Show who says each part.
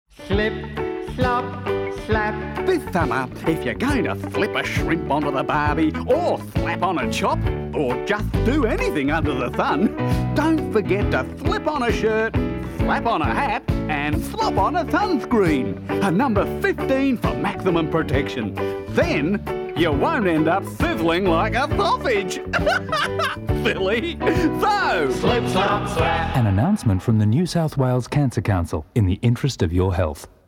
Speaker 1: Slip, slop, slap.
Speaker 2: This summer, if you're going to flip a shrimp onto the barbie, or slap on a chop, or just do anything under the sun, don't forget to slip on a shirt, slap on a hat, and slop on a sunscreen. A number 15 for maximum protection. Then you won't end up sizzling like a sausage. Silly. So,
Speaker 1: Slip, slop, slap.
Speaker 3: An announcement from the New South Wales Cancer Council in the interest of your health.